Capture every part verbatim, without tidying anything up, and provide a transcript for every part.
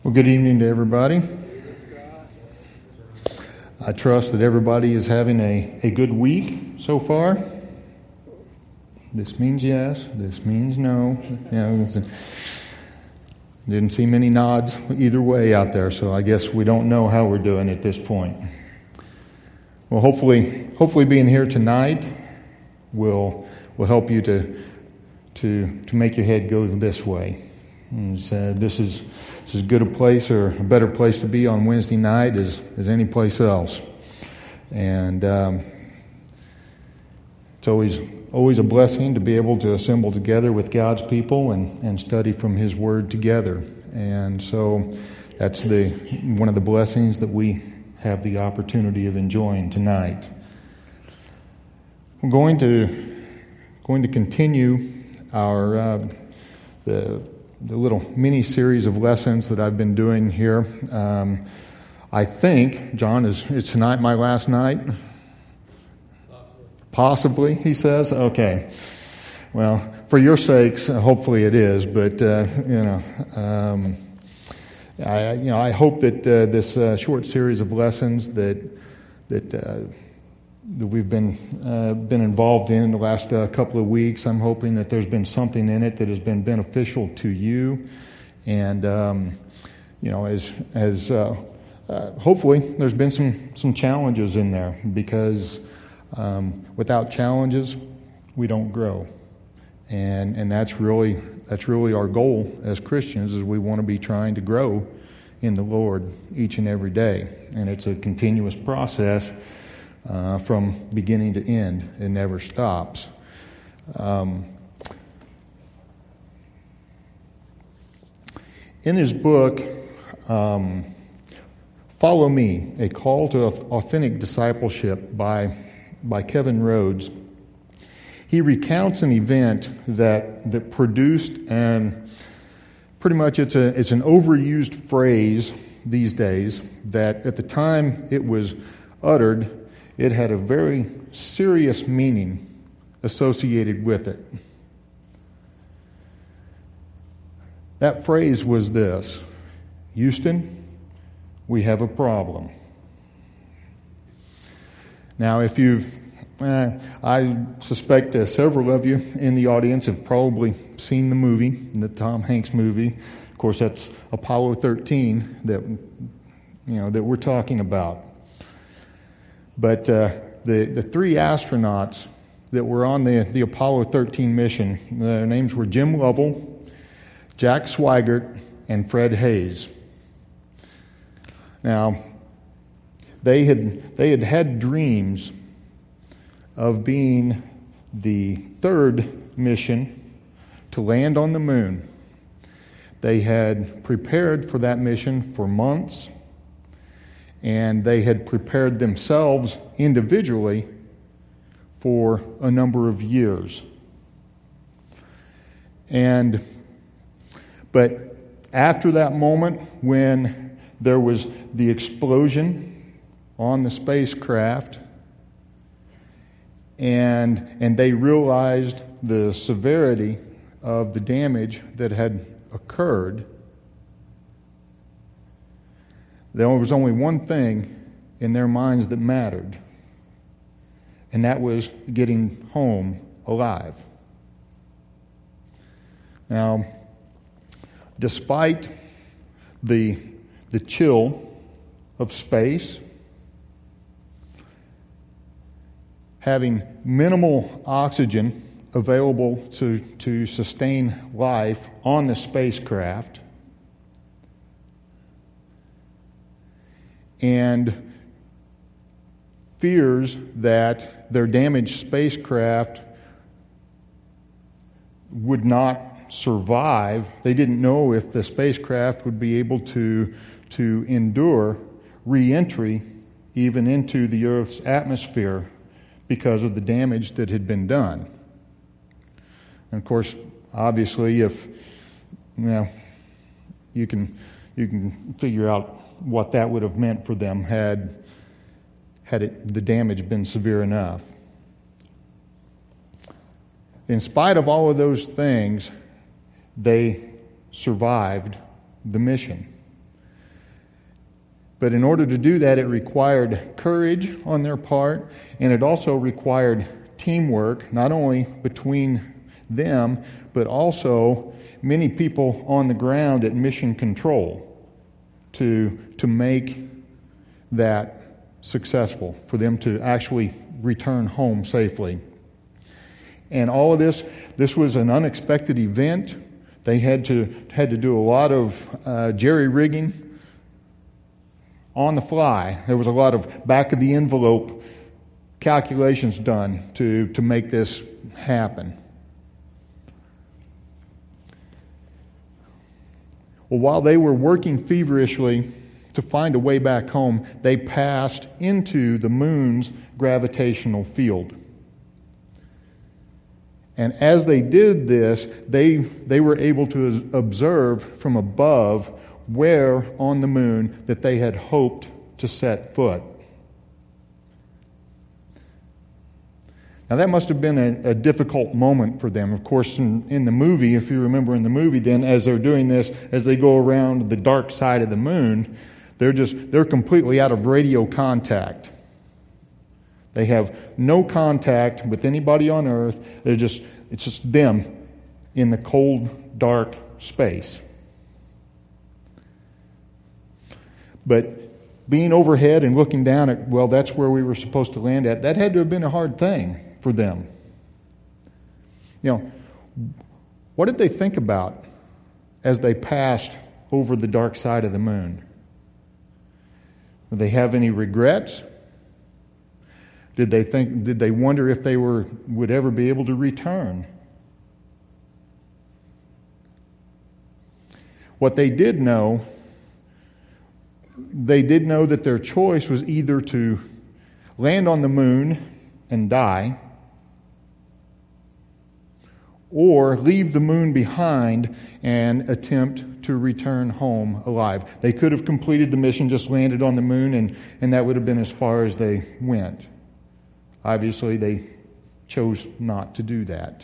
Well, good evening to everybody. I trust that everybody is having a, a good week so far. This means yes, this means no. You know, didn't see many nods either way out there, so I guess we don't know how we're doing at this point. Well, hopefully, hopefully being here tonight will will help you to to to make your head go this way. And, uh, this is this is as good a place or a better place to be on Wednesday night as as any place else, and um, it's always always a blessing to be able to assemble together with God's people and, and study from His Word together. And so that's the one of the blessings that we have the opportunity of enjoying tonight. We're going to going to continue our uh, the the little mini series of lessons that I've been doing here. Um, I think, John, is, is tonight my last night? Possibly. Possibly, he says? Okay. Well, for your sakes, hopefully it is, but, uh, you know, um, I, you know, I hope that uh, this uh, short series of lessons that, that, uh, that we've been uh, been involved in the last uh, couple of weeks, I'm hoping that there's been something in it that has been beneficial to you, and um, you know, as as uh, uh, hopefully there's been some some challenges in there, because um, without challenges we don't grow, and and that's really that's really our goal as Christians, is we want to be trying to grow in the Lord each and every day, and it's a continuous process. Uh, from beginning to end, it never stops. Um, in his book, um, Follow Me, A Call to Authentic Discipleship by, by Kevin Rhodes, he recounts an event that, that produced, and pretty much it's a it's an overused phrase these days, that at the time it was uttered, it had a very serious meaning associated with it. That phrase was this: Houston, we have a problem. Now, if you've, eh, I suspect uh, several of you in the audience have probably seen the movie, the Tom Hanks movie. Of course, that's Apollo thirteen that you know that we're talking about. But uh, the, the three astronauts that were on the, the Apollo thirteen mission, their names were Jim Lovell, Jack Swigert, and Fred Hayes. Now, they had they had had dreams of being the third mission to land on the moon. They had prepared for that mission for months, and they had prepared themselves individually for a number of years. And but after that moment, when there was the explosion on the spacecraft, and and they realized the severity of the damage that had occurred, there was only one thing in their minds that mattered, and that was getting home alive. Now, despite the the chill of space, having minimal oxygen available to, to sustain life on the spacecraft, and fears that their damaged spacecraft would not survive. They didn't know if the spacecraft would be able to, to endure re-entry even into the Earth's atmosphere because of the damage that had been done. And of course, obviously, if you know, you can you can figure out what that would have meant for them had had it, the damage been severe enough. In spite of all of those things, they survived the mission. But in order to do that, it required courage on their part, and it also required teamwork, not only between them, but also many people on the ground at mission control to, to make that successful, for them to actually return home safely. And all of this, this was an unexpected event. They had to had to do a lot of uh, jerry-rigging on the fly. There was a lot of back-of-the-envelope calculations done to, to make this happen. Well, while they were working feverishly to find a way back home, they passed into the moon's gravitational field. And as they did this, they, they were able to observe from above where on the moon that they had hoped to set foot. Now that must have been a, a difficult moment for them. Of course, in, in the movie, if you remember in the movie, then as they're doing this, as they go around the dark side of the moon, they're just they're completely out of radio contact. They have no contact with anybody on Earth. They're just it's just them in the cold, dark space. But being overhead and looking down at, well, that's where we were supposed to land at, that had to have been a hard thing for them. You know, what did they think about as they passed over the dark side of the moon? Did they have any regrets? Did they think? Did they wonder if they were would ever be able to return? What they did know, they did know that their choice was either to land on the moon and die, or leave the moon behind and attempt to return home alive. They could have completed the mission, just landed on the moon, and, and that would have been as far as they went. Obviously, they chose not to do that.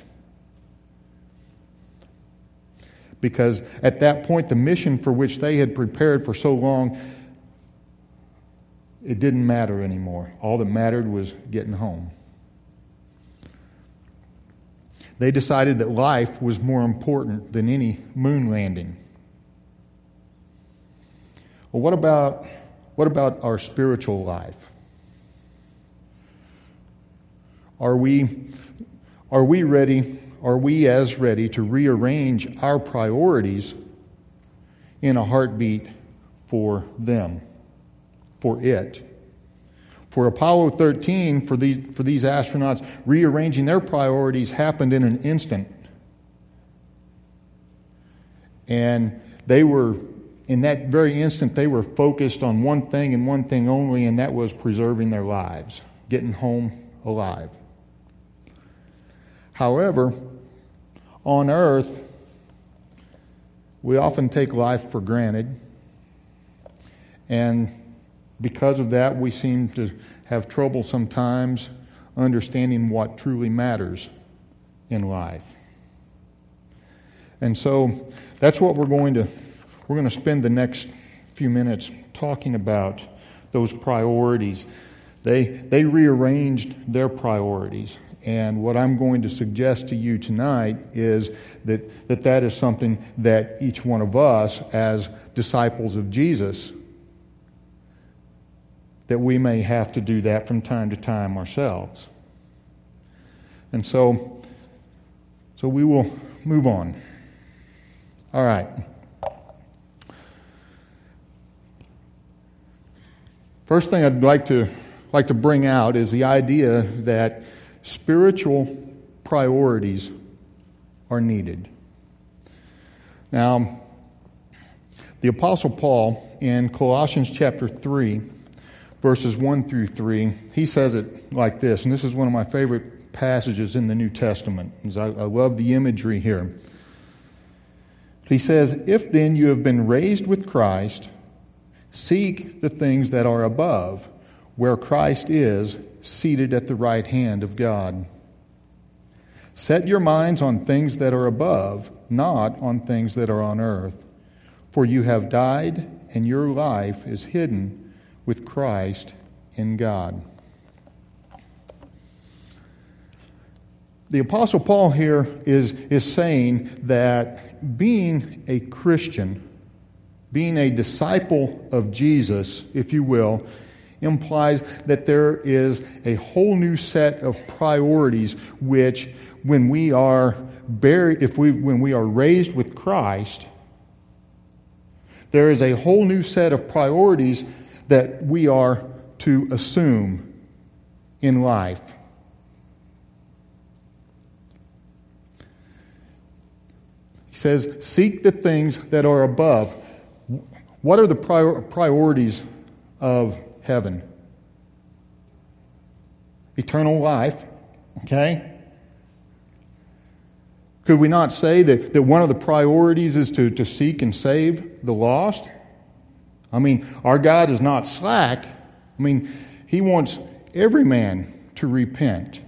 Because at that point, the mission for which they had prepared for so long, it didn't matter anymore. All that mattered was getting home. They decided that life was more important than any moon landing. Well, what about what about our spiritual life? Are we are we ready? Are we as ready to rearrange our priorities in a heartbeat for them, for it? For Apollo thirteen, for these, for these astronauts, rearranging their priorities happened in an instant. And they were, in that very instant, they were focused on one thing and one thing only, and that was preserving their lives, getting home alive. However, on Earth, we often take life for granted, and because of that, we seem to have trouble sometimes understanding what truly matters in life. And so that's what we're going to we're going to spend the next few minutes talking about, those priorities. They they rearranged their priorities. And what I'm going to suggest to you tonight is that, that that is something that each one of us, as disciples of Jesus, that we may have to do that from time to time ourselves. And so, so we will move on. All right. First thing I'd like to like to bring out is the idea that spiritual priorities are needed. Now, the Apostle Paul in Colossians chapter three, verses one through three, he says it like this, and this is one of my favorite passages in the New Testament. I, I love the imagery here. He says, "If then you have been raised with Christ, seek the things that are above, where Christ is, seated at the right hand of God. Set your minds on things that are above, not on things that are on earth. For you have died, and your life is hidden with Christ in God. The Apostle Paul here is, is saying that being a Christian, being a disciple of Jesus, if you will, implies that there is a whole new set of priorities which, when we are buried, if we when we are raised with Christ, there is a whole new set of priorities that we are to assume in life. He says, seek the things that are above. What are the prior- priorities of heaven? Eternal life, okay? Could we not say that, that one of the priorities is to, to seek and save the lost? I mean, our God is not slack. I mean, He wants every man to repent.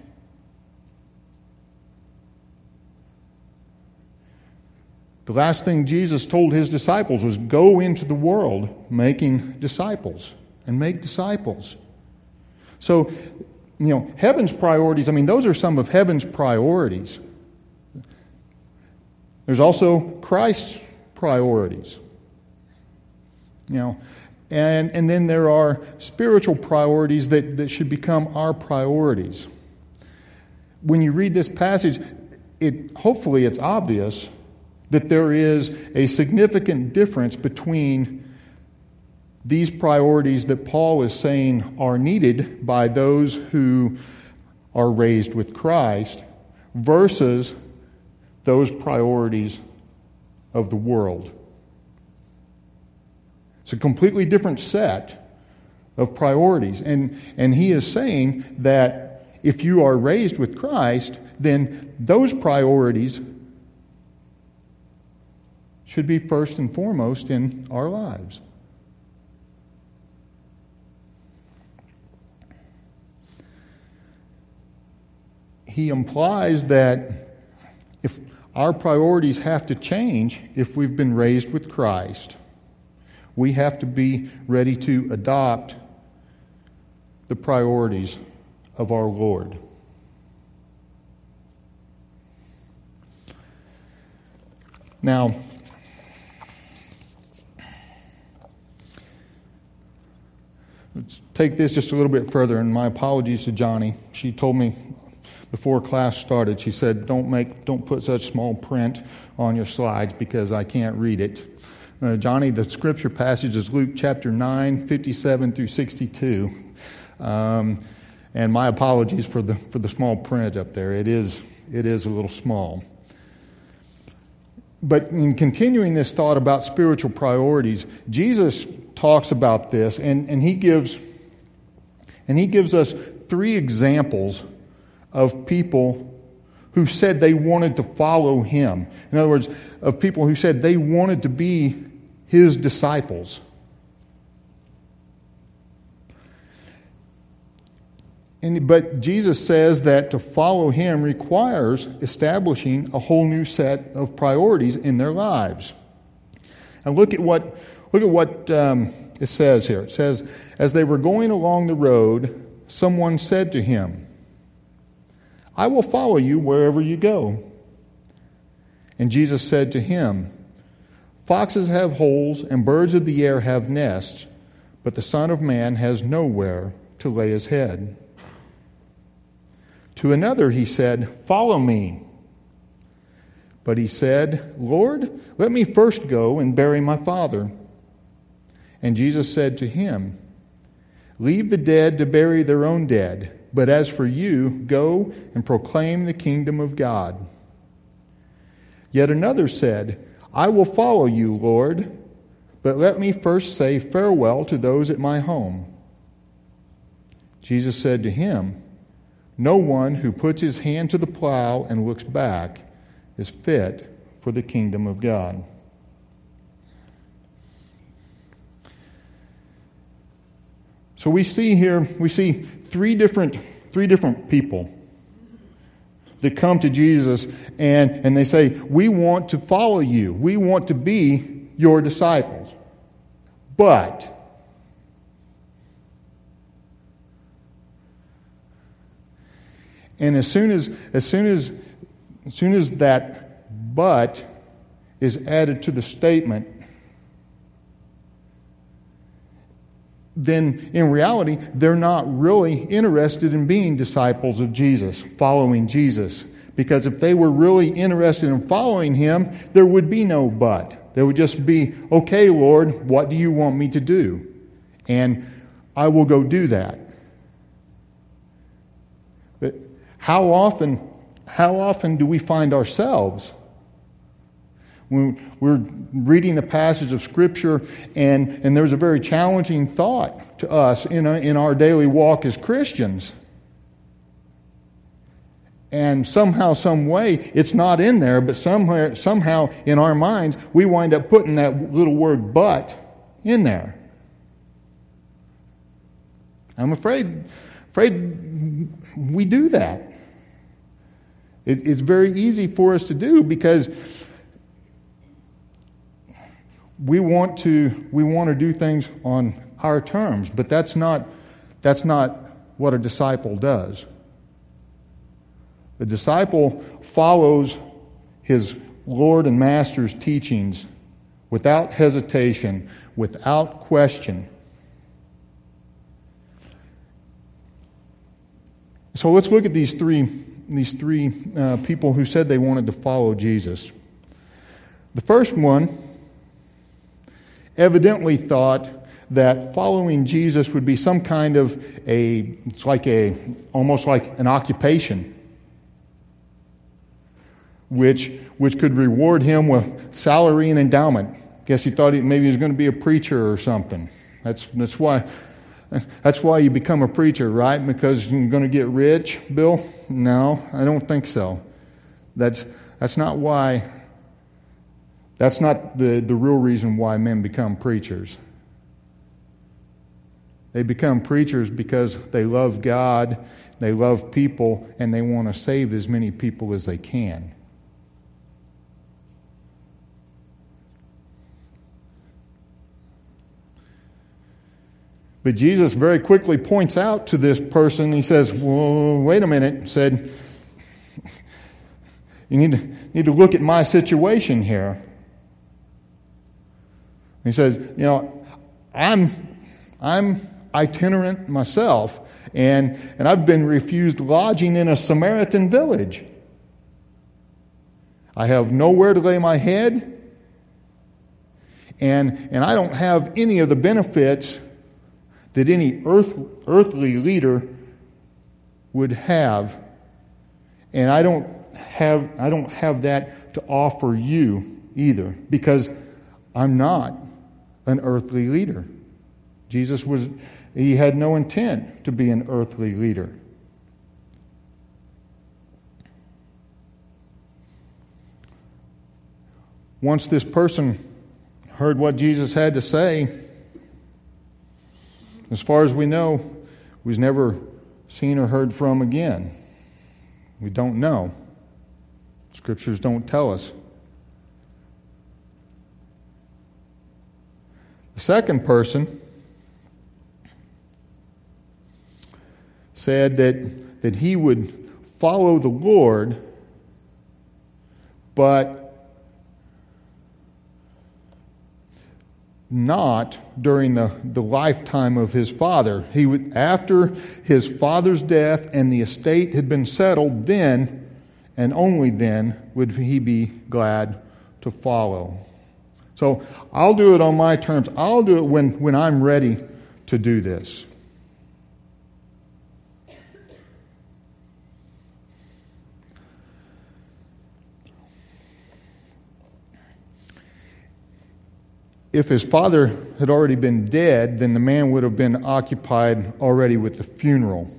The last thing Jesus told His disciples was, go into the world making disciples and make disciples. So, you know, heaven's priorities, I mean, those are some of heaven's priorities. There's also Christ's priorities. You know, and, and then there are spiritual priorities that, that should become our priorities. When you read this passage, it hopefully it's obvious that there is a significant difference between these priorities that Paul is saying are needed by those who are raised with Christ versus those priorities of the world. It's a completely different set of priorities. And, and he is saying that if you are raised with Christ, then those priorities should be first and foremost in our lives. He implies that if our priorities have to change if we've been raised with Christ, we have to be ready to adopt the priorities of our Lord. Now, let's take this just a little bit further, and my apologies to Johnny. She told me before class started, she said, don't make, don't put such small print on your slides because I can't read it. Uh, Johnny, the scripture passage is Luke chapter nine, fifty-seven through sixty-two. Um, and my apologies for the for the small print up there. It is it is a little small. But in continuing this thought about spiritual priorities, Jesus talks about this, and, and he gives and he gives us three examples of people who said they wanted to follow him. In other words, of people who said they wanted to be his disciples. And, but Jesus says that to follow him requires establishing a whole new set of priorities in their lives. And look at what look at what um, it says here. It says, as they were going along the road, someone said to him, I will follow you wherever you go. And Jesus said to him, foxes have holes and birds of the air have nests, but the Son of Man has nowhere to lay his head. To another he said, follow me. But he said, Lord, let me first go and bury my father. And Jesus said to him, leave the dead to bury their own dead, but as for you, go and proclaim the kingdom of God. Yet another said, I will follow you, Lord, but let me first say farewell to those at my home. Jesus said to him, no one who puts his hand to the plow and looks back is fit for the kingdom of God. So we see here, we see three different, three different people that come to Jesus and, and they say, we want to follow you. We want to be your disciples. But And as soon as as soon as as soon as that but is added to the statement, then in reality, they're not really interested in being disciples of Jesus, following Jesus. Because if they were really interested in following Him, there would be no but. There would just be, okay, Lord, what do you want me to do? And I will go do that. But how often, how often do we find ourselves when we're reading a passage of Scripture and, and there's a very challenging thought to us in, a, in our daily walk as Christians? And somehow, some way, it's not in there, but somewhere, somehow in our minds, we wind up putting that little word but in there. I'm afraid, afraid we do that. It, it's very easy for us to do because we want to we want to do things on our terms, but that's not that's not what a disciple does. The disciple follows his Lord and Master's teachings without hesitation, without question. So let's look at these three these three uh, people who said they wanted to follow Jesus. The first one evidently thought that following Jesus would be some kind of a, it's like a, almost like an occupation, which which could reward him with salary and endowment. Guess he thought he, maybe he was going to be a preacher or something. That's that's why that's why you become a preacher, right? Because you're going to get rich, Bill? No, I don't think so. That's that's not why. That's not the, the real reason why men become preachers. They become preachers because they love God, they love people, and they want to save as many people as they can. But Jesus very quickly points out to this person, he says, well, wait a minute, he said, you need to, need to look at my situation here. He says, you know, I'm I'm itinerant myself, and, and I've been refused lodging in a Samaritan village. I have nowhere to lay my head, and and I don't have any of the benefits that any earth, earthly leader would have, and I don't have I don't have that to offer you either, because I'm not an earthly leader. Jesus was, he had no intent to be an earthly leader. Once this person heard what Jesus had to say, as far as we know, was never seen or heard from again. We don't know. Scriptures don't tell us. The second person said that, that he would follow the Lord, but not during the, the lifetime of his father. He would, after his father's death and the estate had been settled, then and only then would he be glad to follow. So I'll do it on my terms. I'll do it when, when I'm ready to do this. If his father had already been dead, then the man would have been occupied already with the funeral.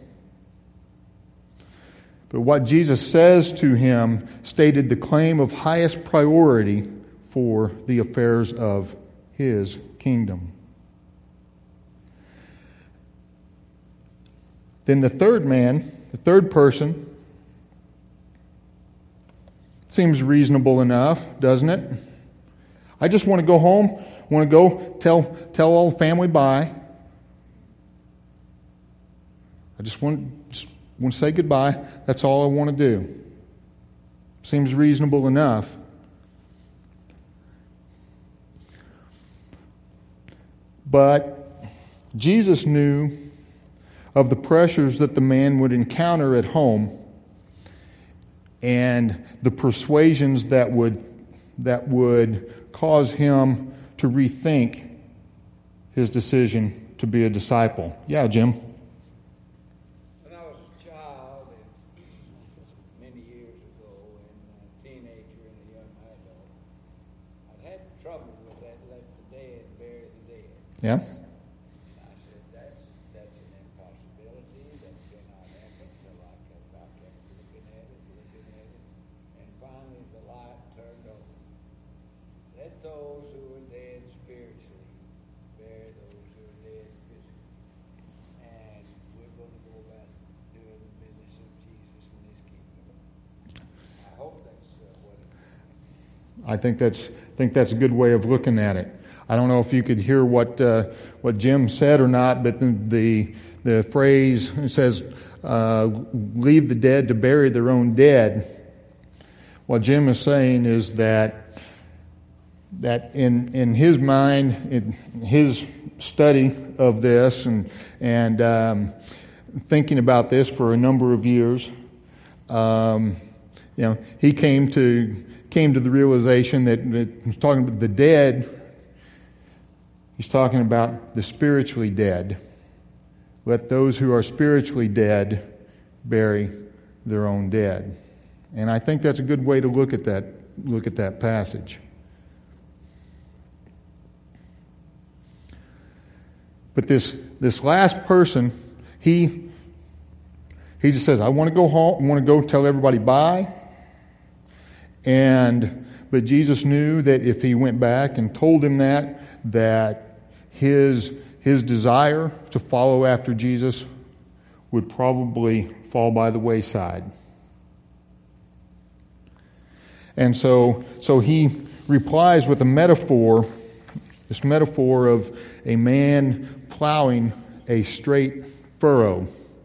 But what Jesus says to him stated the claim of highest priority for the affairs of his kingdom. Then the third man, the third person, seems reasonable enough, doesn't it? I just want to go home, want to go tell tell all the family bye. I just want just I want to say goodbye. That's all I want to do. Seems reasonable enough. But Jesus knew of the pressures that the man would encounter at home and the persuasions that would that would cause him to rethink his decision to be a disciple. Yeah, Jim? When I was a child, and many years ago, and a teenager and a young adult, I'd had trouble with that, let the dead bury the dead. Yeah? I said, that's, that's an impossibility, that cannot happen. So I kept, I kept looking at it, looking at it, and finally the light turned on. Let those who are dead spiritually bury those who are dead physically. And we're going to go about doing the business of Jesus in this kingdom. I hope that's uh, what it is. I think that's think that's a good way of looking at it. I don't know if you could hear what uh, what Jim said or not, but the the, the phrase says, uh, "Leave the dead to bury their own dead." What Jim is saying is that that in in his mind, in his study of this, and and um, thinking about this for a number of years, um, you know, he came to came to the realization that, that he's talking about the dead. He's talking about the spiritually dead. Let those who are spiritually dead bury their own dead. And I think that's a good way to look at that look at that passage. But this this last person, he he just says, I want to go home, I want to go tell everybody bye. And but Jesus knew that if he went back and told him that, that his his desire to follow after Jesus would probably fall by the wayside. And so so he replies with a metaphor, this metaphor of a man plowing a straight furrow.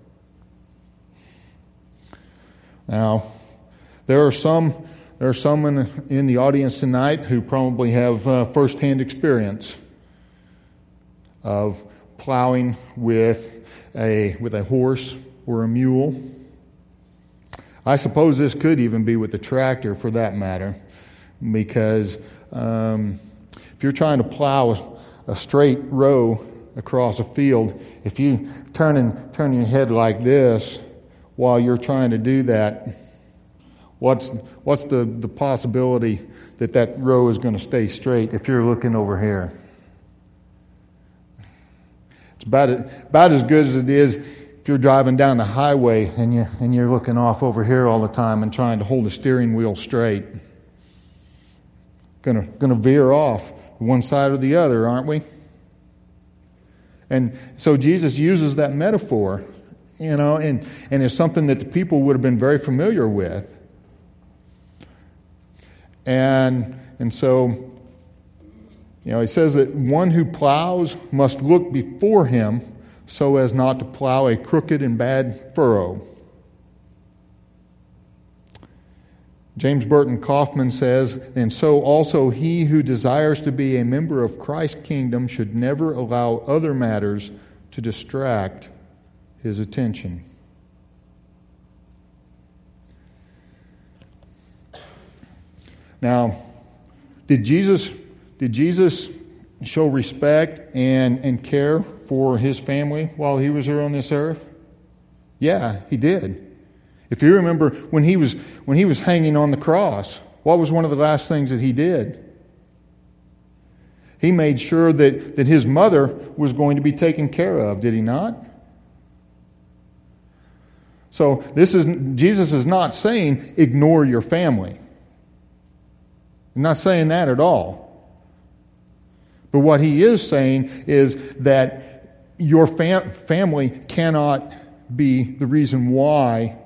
Now, there are some there are some in, in the audience tonight who probably have uh, firsthand experience of plowing with a with a horse or a mule. I suppose this could even be with a tractor, for that matter, because um, if you're trying to plow a, a straight row across a field, if you turn and turn your head like this while you're trying to do that, what's what's the, the possibility that that row is going to stay straight if you're looking over here? It's about about as good as it is if you're driving down the highway and you and you're looking off over here all the time and trying to hold the steering wheel straight. Gonna gonna veer off one side or the other, aren't we? And so Jesus uses that metaphor, you know, and, and it's something that the people would have been very familiar with. And and so, you know, he says that one who plows must look before him so as not to plow a crooked and bad furrow. James Burton Kaufman says, and so also he who desires to be a member of Christ's kingdom should never allow other matters to distract his attention. Now, did Jesus did Jesus show respect and, and care for his family while he was here on this earth? Yeah, he did. If you remember when he was when he was hanging on the cross, what was one of the last things that he did? He made sure that, that his mother was going to be taken care of, did he not? So this is Jesus is not saying ignore your family. He's not saying that at all. But what he is saying is that your fam- family cannot be the reason why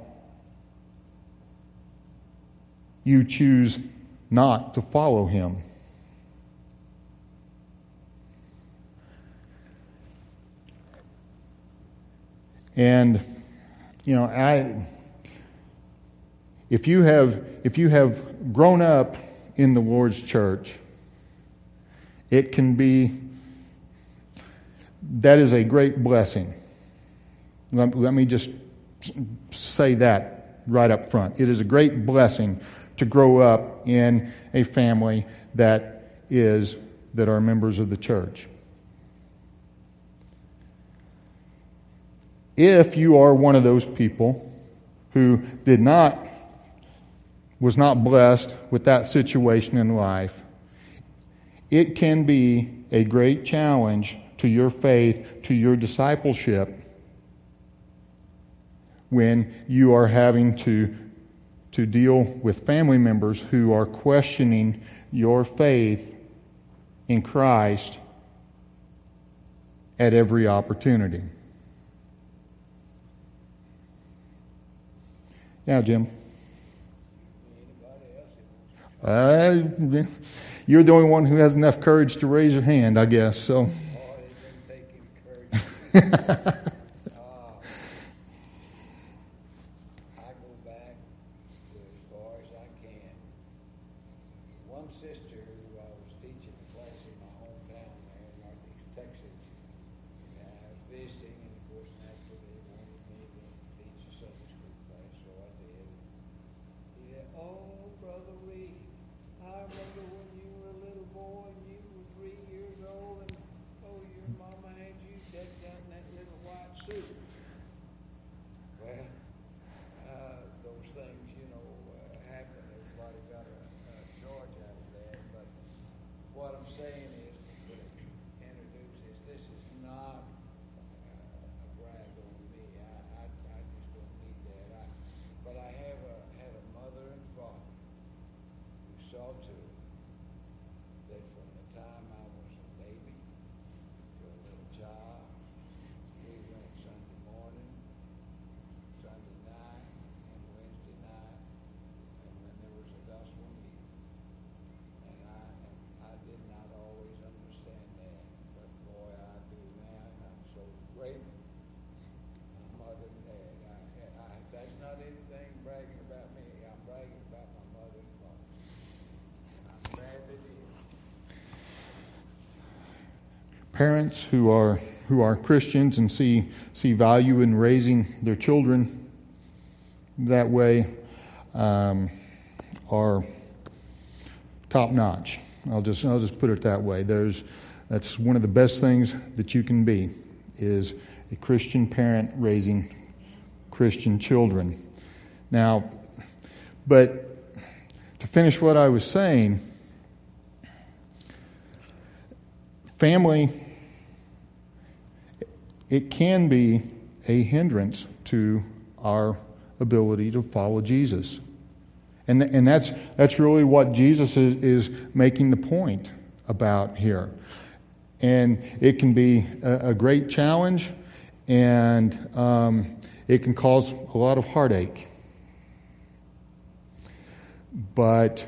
you choose not to follow him. And, you know, I if you have if you have grown up in the Lord's church, it can be that is a great blessing. Let, let me just say that right up front. It is a great blessing to grow up in a family that is that are members of the church. If you are one of those people who did not was not blessed with that situation in life, it can be a great challenge to your faith, to your discipleship, when you are having to, to deal with family members who are questioning your faith in Christ at every opportunity. Yeah, Jim. Uh, you're the only one who has enough courage to raise your hand, I guess. So. Oh, it doesn't take any courage. Parents who are who are Christians and see see value in raising their children that way um, are top notch. I'll just I'll just put it that way. There's that's one of the best things that you can be, is a Christian parent raising Christian children. Now, but to finish what I was saying, family, it can be a hindrance to our ability to follow Jesus. And and that's that's really what Jesus is, is making the point about here. And it can be a, a great challenge, and um, it can cause a lot of heartache. But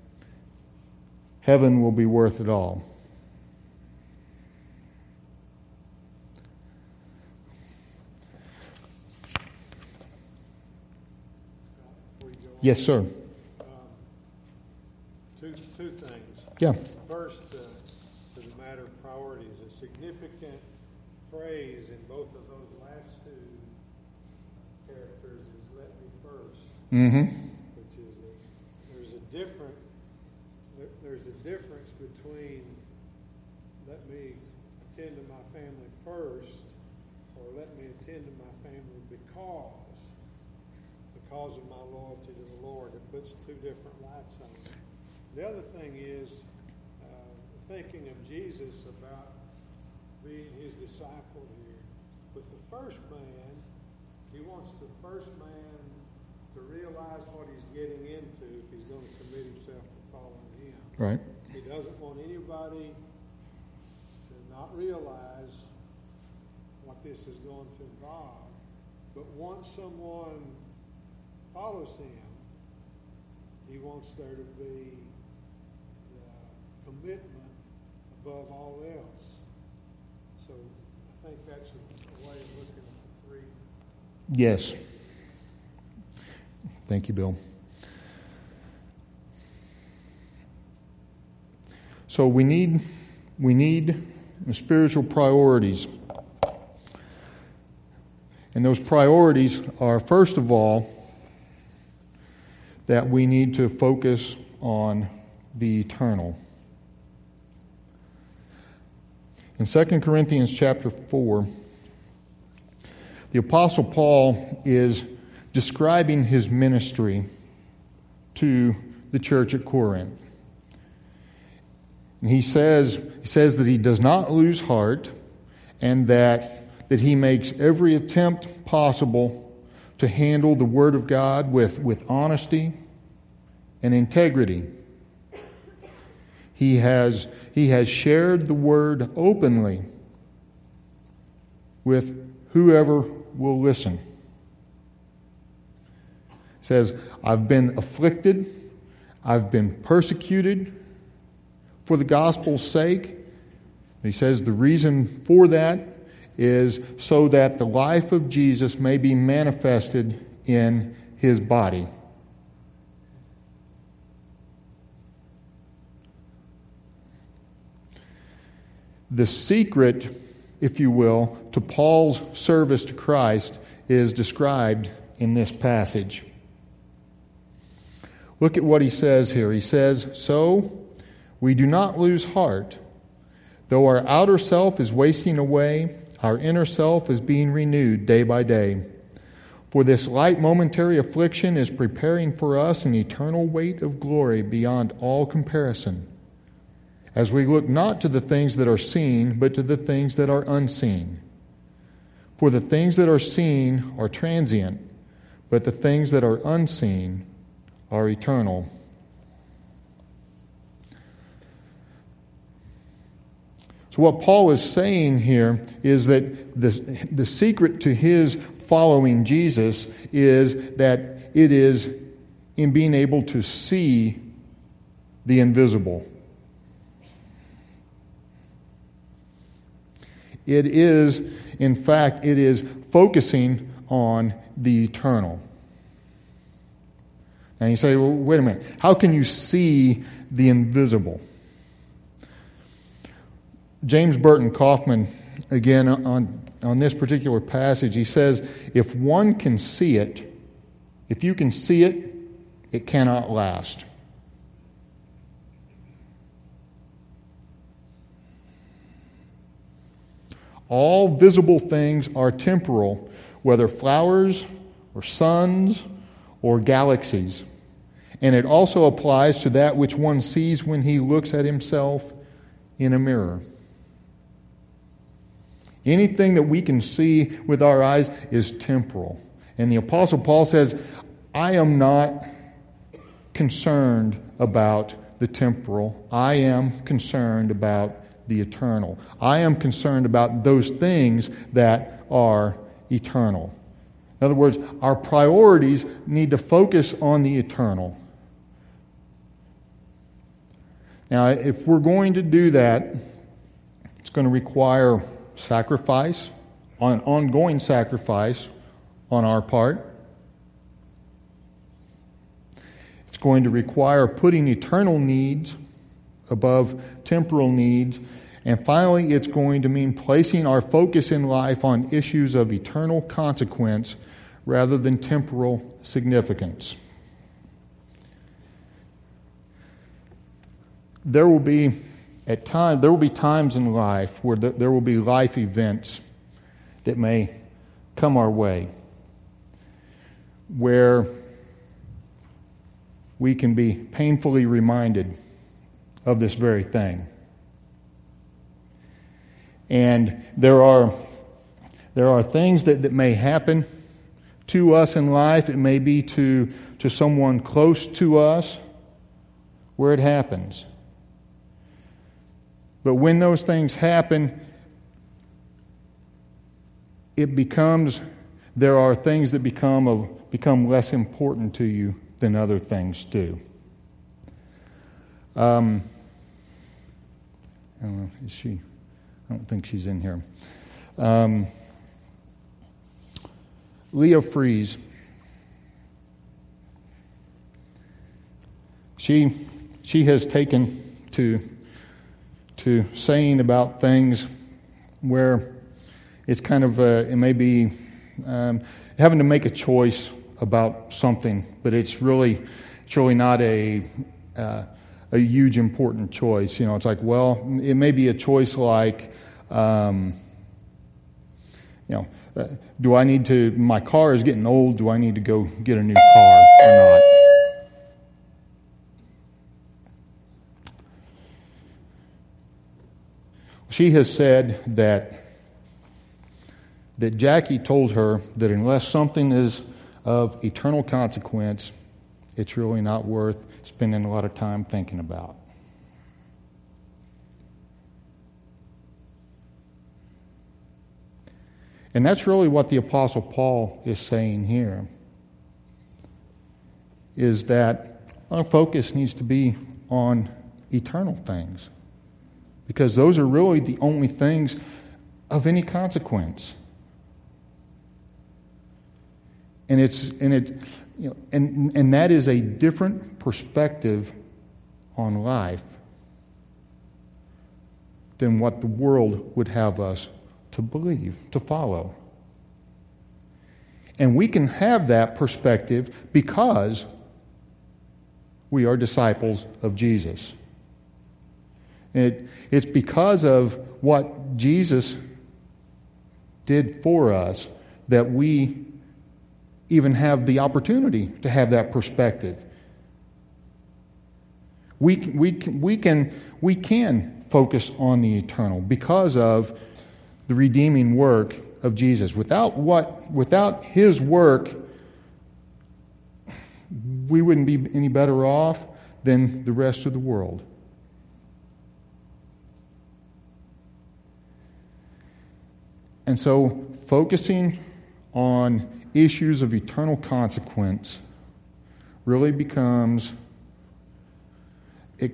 heaven will be worth it all. Yes, sir. Um, two two things. Yeah. First, uh, to the matter of priorities, a significant phrase in both of those last two characters is "let me first," Mm-hmm. which is a, there's a different there, there's a difference between "let me attend to my family first" or "let me attend to my family because." Because of my loyalty to the Lord. It puts two different lights on it. The other thing is uh, thinking of Jesus about being his disciple here. With the first man, he wants the first man to realize what he's getting into if he's going to commit himself to following him. Right. He doesn't want anybody to not realize what this is going to involve. But once someone follows him, he wants there to be uh, commitment above all else. So I think that's a, a way of looking at the three. Yes. Thank you, Bill. So we need we need spiritual priorities. And those priorities are, first of all, that we need to focus on the eternal. In Second Corinthians chapter four, the Apostle Paul is describing his ministry to the church at Corinth. And he says, he says that he does not lose heart and that, that he makes every attempt possible to handle the Word of God with, with honesty and integrity. He has, he has shared the Word openly with whoever will listen. He says, I've been afflicted, I've been persecuted for the gospel's sake. He says the reason for that is so that the life of Jesus may be manifested in his body. The secret, if you will, to Paul's service to Christ is described in this passage. Look at what he says here. He says, so we do not lose heart. Though our outer self is wasting away, our inner self is being renewed day by day. For this light momentary affliction is preparing for us an eternal weight of glory beyond all comparison, as we look not to the things that are seen, but to the things that are unseen. For the things that are seen are transient, but the things that are unseen are eternal. So what Paul is saying here is that the, the secret to his following Jesus is that it is in being able to see the invisible. It is, in fact, it is focusing on the eternal. And you say, well, wait a minute. How can you see the invisible? James Burton Kaufman, again, on, on this particular passage, he says, if one can see it, if you can see it, it cannot last. All visible things are temporal, whether flowers or suns or galaxies. And it also applies to that which one sees when he looks at himself in a mirror. Anything that we can see with our eyes is temporal. And the Apostle Paul says, I am not concerned about the temporal. I am concerned about the eternal. I am concerned about those things that are eternal. In other words, our priorities need to focus on the eternal. Now, if we're going to do that, it's going to require sacrifice, on ongoing sacrifice on our part. It's going to require putting eternal needs above temporal needs. And finally, it's going to mean placing our focus in life on issues of eternal consequence rather than temporal significance. There will be At times, there will be times in life where there will be life events that may come our way where we can be painfully reminded of this very thing. And there are there are things that, that may happen to us in life. It may be to, to someone close to us where it happens. But when those things happen, it becomes, there are things that become of, become less important to you than other things do. Um, I don't know, is she? I don't think she's in here. Um, Leah Fries she she has taken to to saying about things where it's kind of a, it may be um, having to make a choice about something, but it's really it's really not a uh, a huge important choice. You know, it's like, well, it may be a choice like, um, you know, uh, do I need to? My car is getting old. Do I need to go get a new car or not? She has said that that Jackie told her that unless something is of eternal consequence, it's really not worth spending a lot of time thinking about. And that's really what the Apostle Paul is saying here, is that our focus needs to be on eternal things, because those are really the only things of any consequence. And it's and it you know and and that is a different perspective on life than what the world would have us to believe, to follow. And we can have that perspective because we are disciples of Jesus. It, it's because of what Jesus did for us that we even have the opportunity to have that perspective. We, we, we, can, we can focus on the eternal because of the redeeming work of Jesus. Without what, without His work, we wouldn't be any better off than the rest of the world. And so, focusing on issues of eternal consequence really becomes, it,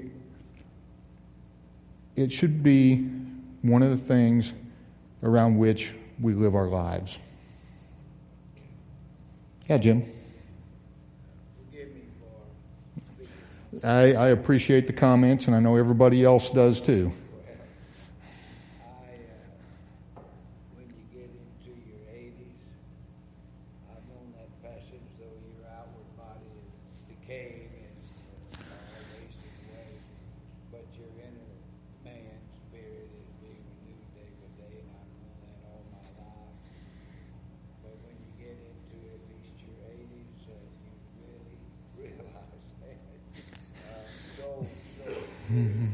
it should be one of the things around which we live our lives. Yeah, Jim? Forgive me for speaking. I, I appreciate the comments, and I know everybody else does too. I, uh, when you get into your eighties, I've known that passage, though your outward body is decaying and uh, all wasted away, but your inner man, spirit, is being renewed day by day, and I've known that all my life. But when you get into at least your eighties, uh, you really realize that. Uh, so, so, Mm-hmm.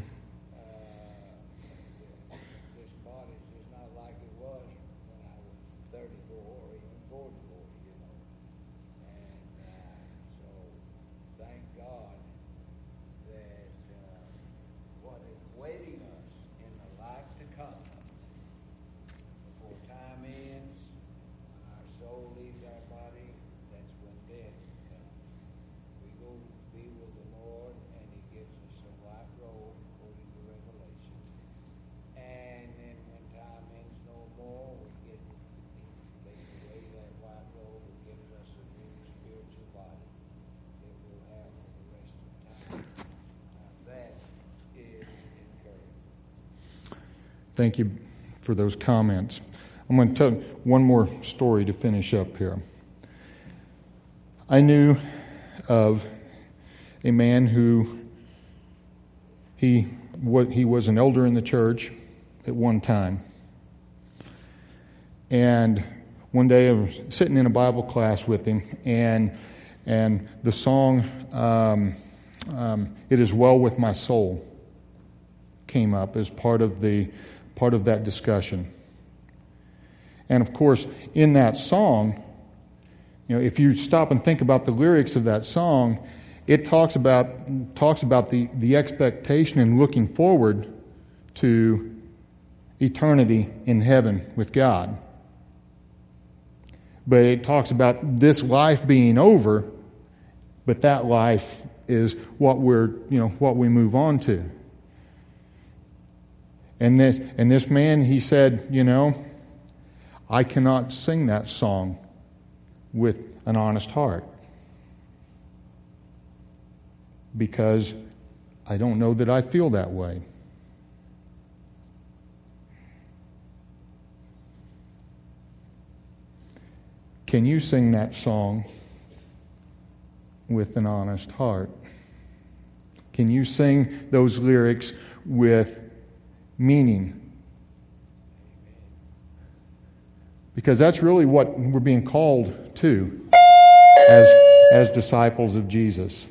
this body is just not like it was when I was thirty-four or even forty-four, you know. And uh, so, thank God that uh, what is waiting us in the life to come, before time ends, when our soul leaves our body, that's when death comes. We go be with the Lord, and He gives us a white robe, according to Revelation. And then when time ends no more, we get He takes away that white robe and gives us a new spiritual body that we'll have for the rest of time. Now that is encouraging. Thank you for those comments. I'm going to tell one more story to finish up here. I knew of a man who he what he was an elder in the church at one time. And one day I was sitting in a Bible class with him, and and the song um, um, "It Is Well With My Soul" came up as part of the part of that discussion. And of course, in that song, you know, if you stop and think about the lyrics of that song, it talks about talks about the, the expectation and looking forward to eternity in heaven with God. But it talks about this life being over, but that life is what we're, you know, what we move on to. And this and this man, he said, you know, I cannot sing that song with an honest heart. because I don't know that I feel that way. Can you sing that song with an honest heart? Can you sing those lyrics with meaning? Because that's really what we're being called to as, as disciples of Jesus.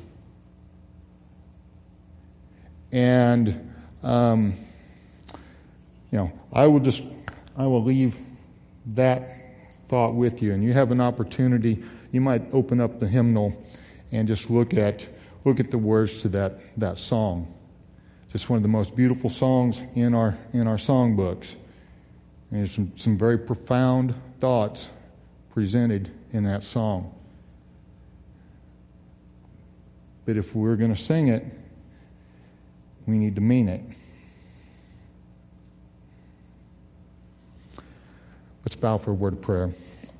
And, um, you know, I will just, I will leave that thought with you. And you have an opportunity, you might open up the hymnal and just look at look at the words to that, that song. It's just one of the most beautiful songs in our in our songbooks. And there's some, some very profound thoughts presented in that song. But if we're going to sing it, we need to mean it. Let's bow for a word of prayer.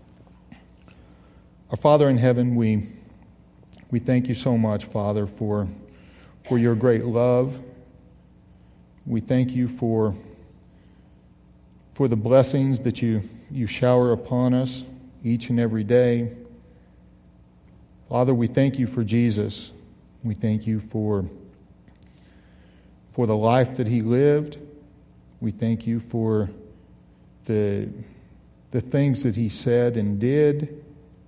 Our Father in heaven, we we thank you so much, Father, for for your great love. We thank you for for the blessings that you, you shower upon us each and every day. Father, we thank you for Jesus. We thank you for for the life that he lived. We thank you for the the things that he said and did.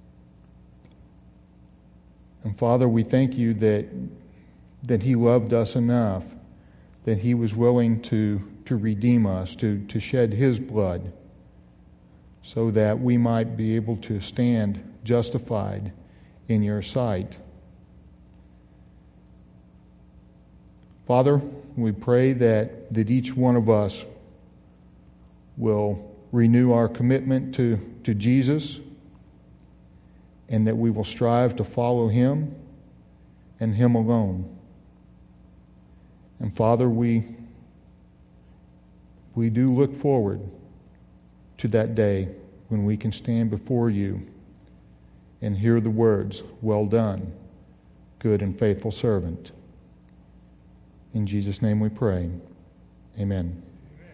And Father, we thank you that that he loved us enough, that he was willing to, to redeem us, to, to shed his blood, so that we might be able to stand justified in your sight. Father, we pray that, that each one of us will renew our commitment to, to Jesus, and that we will strive to follow him and him alone. And Father, we we do look forward to that day when we can stand before you and hear the words, "Well done, good and faithful servant." In Jesus' name we pray. Amen.